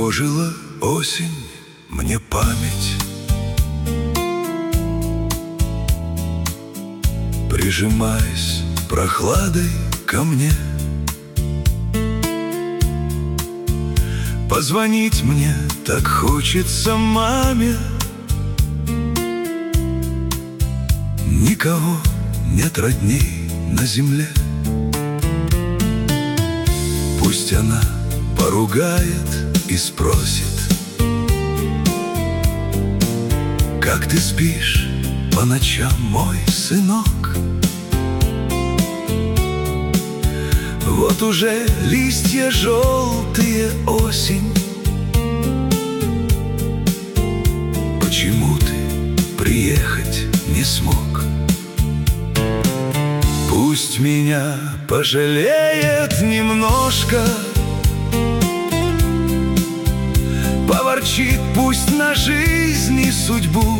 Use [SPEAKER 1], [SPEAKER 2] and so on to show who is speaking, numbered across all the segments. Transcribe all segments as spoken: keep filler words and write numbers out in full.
[SPEAKER 1] Растревожила осень мне память, прижимаясь прохладой ко мне. Позвонить мне так хочется маме. Никого нет родней на земле. Пусть она поругает и спросит: как ты спишь по ночам, мой сынок? Вот уже листья желтые, осень. Почему ты приехать не смог? Пусть меня пожалеет немножко, поворчит пусть на жизнь и судьбу.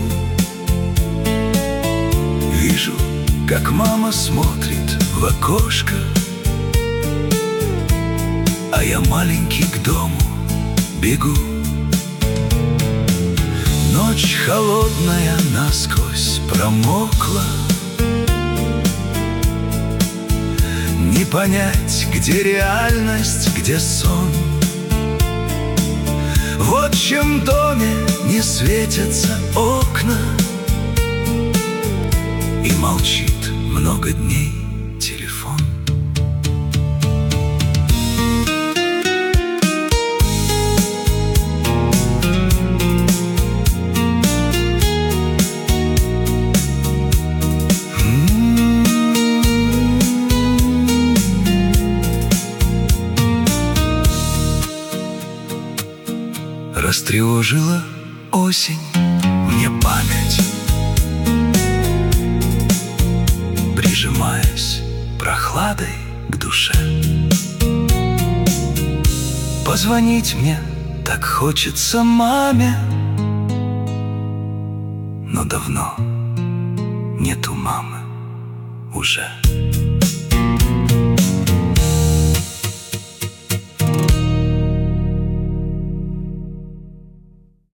[SPEAKER 1] Вижу, как мама смотрит в окошко, а я маленький к дому бегу. Ночь холодная насквозь промокла. Не понять, где реальность, где сон. В отчим доме не светятся окна, и молчит много дней телефон. Растревожила осень мне память, прижимаясь прохладой к душе. Позвонить мне так хочется маме, но давно нету мамы уже.